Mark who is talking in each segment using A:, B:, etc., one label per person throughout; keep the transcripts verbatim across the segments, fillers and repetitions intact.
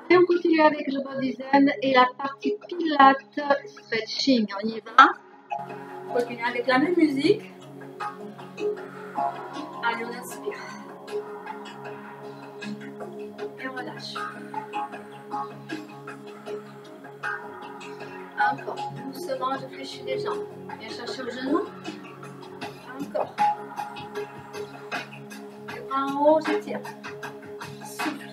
A: Et on continue avec le body zen et la partie pilates stretching. On y va. On continue avec la même musique. Allez, on inspire. Et on relâche. Encore. Doucement, je fléchis les jambes. Viens chercher au genou. Encore. Les bras en haut, j'étire. Souffle.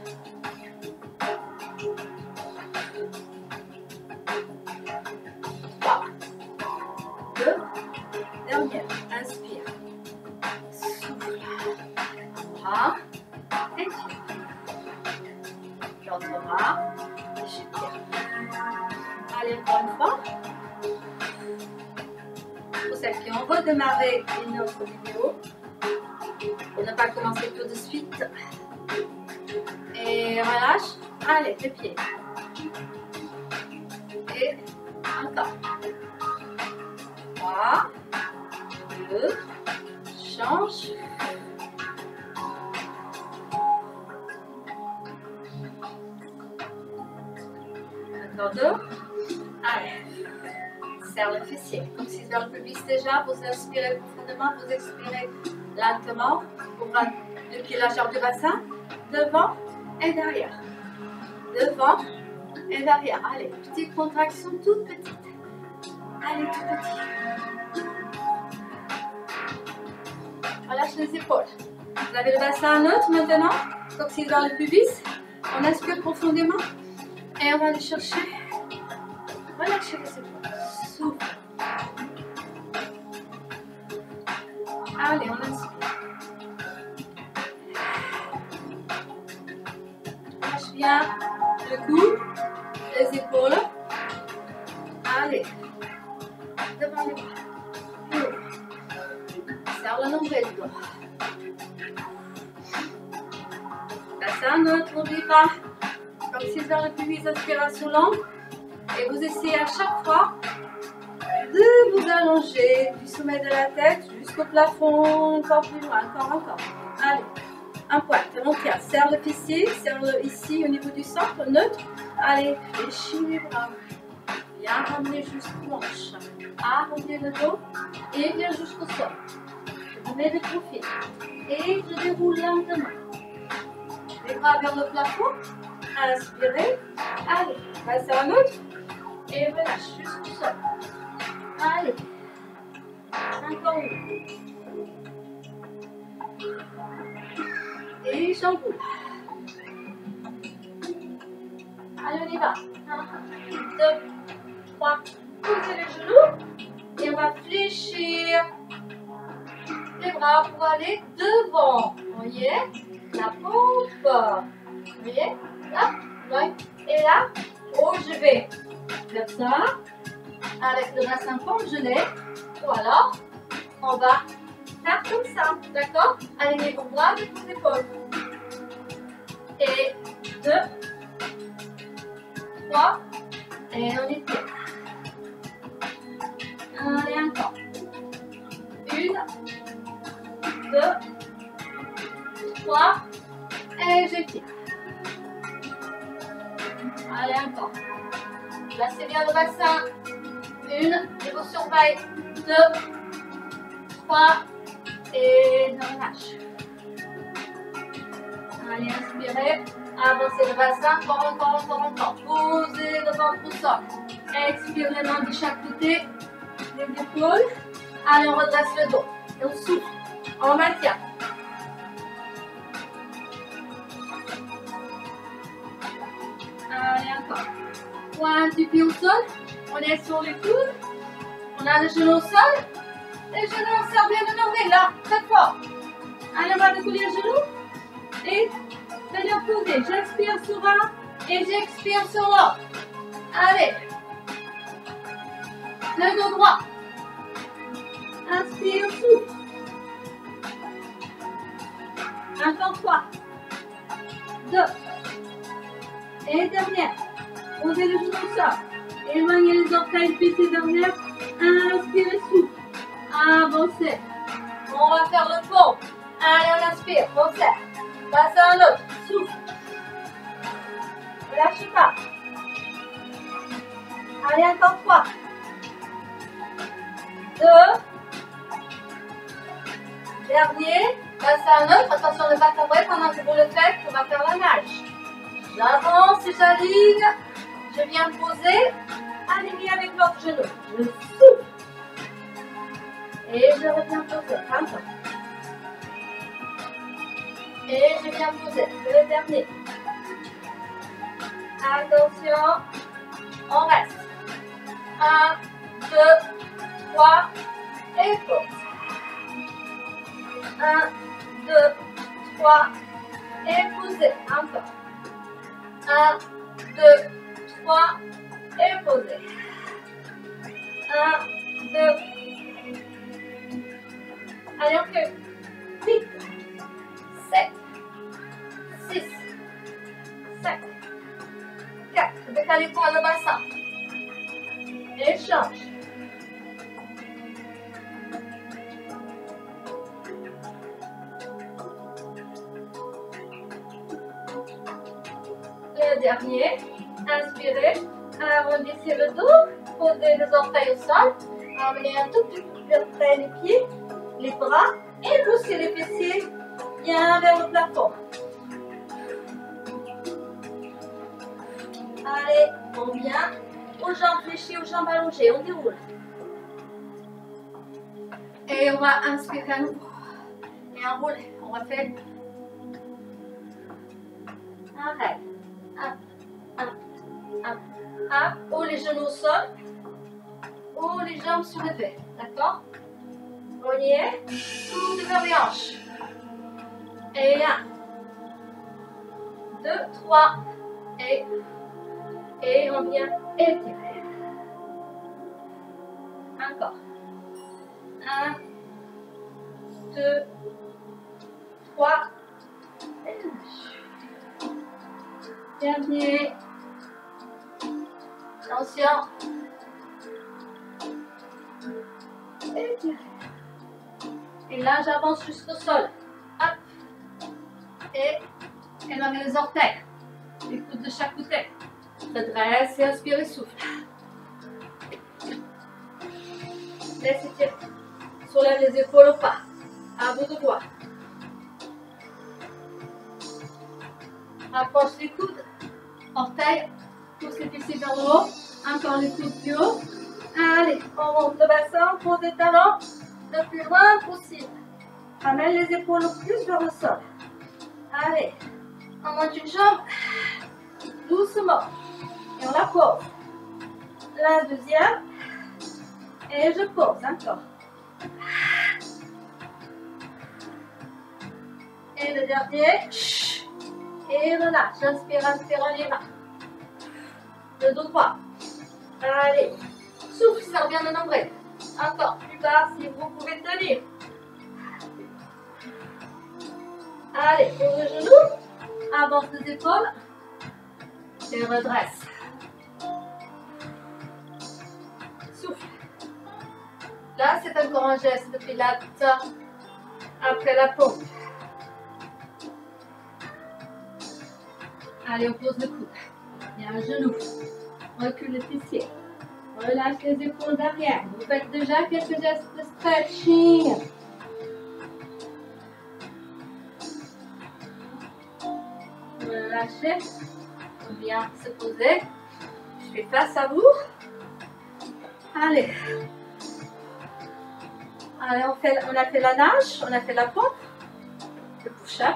A: Trois. Deux. Dernière. Inspire. Souffle. Bras. Étire. L'autre bras. J'étire. Allez, encore une fois. Pour celles qui ont redémarré une autre vidéo, pour ne pas commencer tout de suite. Et relâche. Allez, les pieds. Et encore. trois, deux, change. Encore deux. Allez. Serre le fessier. Comme si vers le pubis déjà, vous inspirez profondément, vous expirez lentement pour prendre le pied largeur du bassin, devant et derrière. Devant et derrière. Allez, petite contraction toute petite. Allez, tout petit. Relâche les épaules. Vous avez le bassin neutre maintenant, coccyx vers le pubis. On inspire profondément et on va aller chercher. Relâchez les épaules. Souffle. Allez, on inspire. Lâche bien le cou, les épaules. Allez. Devant les bras. Serre le nombril du doigt. Bassin neutre, n'oublie pas. Comme si vers le pubis, inspiration longue. Et vous essayez à chaque fois de vous allonger du sommet de la tête jusqu'au plafond, encore plus loin, encore, encore. Allez, un point, on tient, serre le fessier, serre le ici au niveau du centre, neutre. Allez, fléchis les bras. Bien ramener jusqu'au manche. Arrondis le dos et viens jusqu'au sol. Je mets de profil et je déroule lentement. Les bras vers le plafond. Inspirez. Allez, passez à neutre. Et relâche jusqu'au sol. Allez. Encore une. Et j'enroule. Allez, on y va. Un, deux, trois. Posez les genoux. Et on va fléchir les bras pour aller devant. Vous voyez? La pompe. Vous voyez? Là. Et là. Oh, je vais faire ça. Avec le bassin congelé. Ou alors, on va faire comme ça. D'accord? Alignez vos bras avec vos épaules. Et deux. Trois. Et on étire. Allez, encore. Une. Deux. Trois. Et j'étire. Allez, encore. Placez bien le bassin. Une. Et vous surveillez. Deux. Trois. Et on relâche. Allez, inspirez. Avancez le bassin. Encore, encore, encore, encore. Posez le ventre au sol. Expirez les mains de chaque côté. Les épaules. Allez, on redresse le dos. Et on souffle. On maintient. Allez, encore. Pointe du pied au sol. On est sur les coudes. On a le genou au sol. Les genoux, on serre bien le nombril. Là, très fort. Allez, on va découler le genou. Et de l'autre côté. J'inspire sur un. Et j'expire sur l'autre. Allez. Le dos droit. Inspire, souffle. Encore trois. Deux. Et dernière. Posez le genou au sol. Éloignez les orteils, puis dernière. Inspirez, souffle. Avancez. On va faire le pont. Allez, on inspire. On serre. Passe à un autre. Souffle. lâchez pas. Allez, encore trois. Deux. Dernier. Passe à un autre. Attention de ne pas tomber pendant que vous le faites. On va faire la nage. J'avance et j'aligne. Je viens poser. Aligner avec l'autre genou. Je souffle. Et je reviens poser. Encore. Et je viens poser. Le dernier. Attention. On reste. Un, deux, trois. Et pause. Un, deux, trois. Et posez. Encore. Un, deux, trois. Et posez. Un, deux. Allez, on fait huit, sept, six, cinq, quatre. Décalez pour le bassin. Échange. Le dernier. Inspirez. Arrondissez le dos. Posez les orteils au sol. Emmenez un tout petit peu vers les pieds, les bras et poussez les fessiers bien vers le plafond. Allez, on vient aux jambes fléchies, aux jambes allongées. On déroule. Et on va inspirer à nouveau. Et enrouler. On va faire un rêve. Hop, hop, hop, hop. Ou les genoux au sol. Ou les jambes soulevées. D'accord? On y est. Coude vers les hanches. Et un. Deux, trois. Et. Et on vient étirer. Encore. Un. Deux. Trois. Et dernier. Attention. Étirer. Et là, j'avance jusqu'au sol. Hop. Et éloigne les orteils. Les coudes de chaque côté. Redresse et inspire et souffle. Laisse étirer. Soulève les épaules au pas. À bout de doigts. Rapproche les coudes. Orteils. Pousse les fessiers vers le haut. Encore les coudes plus haut. Allez, on monte le bassin. Pose les talons le plus loin possible. Ramène les épaules le plus vers le sol. Allez, on monte une jambe doucement. Et on la pose. La deuxième. Et je pose encore. Et le dernier. Et relâche. Inspire, inspire, on y va. Le dos droit. Allez. Souffle, serre bien le nombril. Encore plus bas si vous pouvez tenir. Allez, ouvre le genou. Avance les épaules. Et redresse. Souffle. Là, c'est encore un geste de pilates après la pompe. Allez, on pose le coude. Il y a un genou. Recule le fessier. Relâche les épaules derrière. Vous faites déjà quelques gestes de stretching. Relâchez. On vient se poser. Je fais face à vous. Allez. Allez, on, fait, on a fait la nage, on a fait la pompe. Le push-up.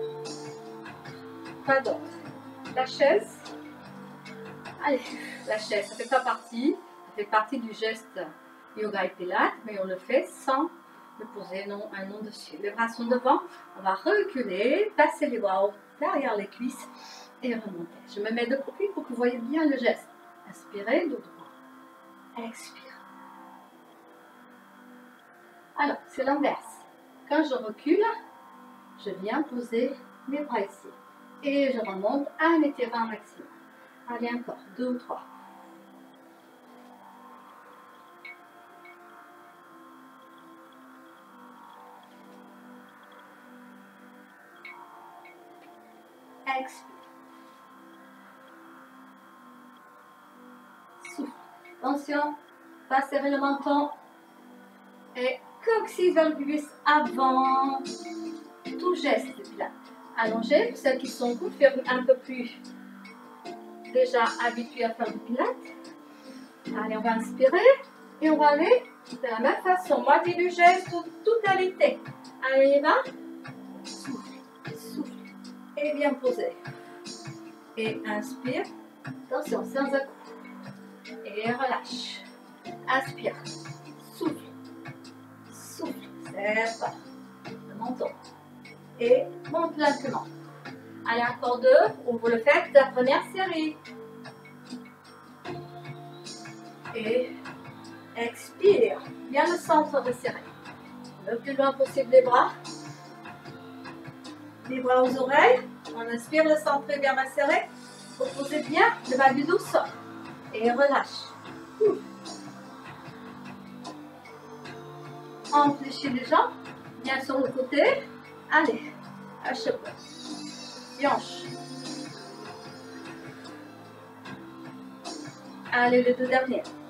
A: Pas d'autre. La chaise. Allez, la chaise, ça ne fait pas partie. Ça fait partie du geste yoga et pilates, mais on le fait sans le poser non, un nom dessus. Les bras sont devant. On va reculer, passer les bras derrière les cuisses et remonter. Je me mets de profil pour que vous voyez bien le geste. Inspirez, dos droit. Expire. Alors, c'est l'inverse. Quand je recule, je viens poser mes bras ici. Et je remonte en étirant un maximum. Allez, encore, deux ou trois. Expire. Attention, pas serrer le menton. Et coccyx vers le pubis avant. Tout geste plat. Allongé, pour celles qui sont confirmées un peu plus déjà habituées à faire du pilates. Allez, on va inspirer et on va aller de la même façon. Moitié du geste, totalité. Allez, les mains. Souffle, souffle. Et bien posé. Et inspire. Attention, sans à-coup. Et relâche. Inspire. Souffle. Souffle. Serre pas le menton. Et monte lentement. Allez, encore deux. On vous le fait la première série. Et expire. Bien le centre resserré. Le plus loin possible les bras. Les bras aux oreilles. On inspire, le centre est bien resserré. Reposez bien le bas du dos sort. Et relâche. Enfléchis les jambes. Bien sur le côté. Allez. À cheval. Hanche. Allez, les deux dernières.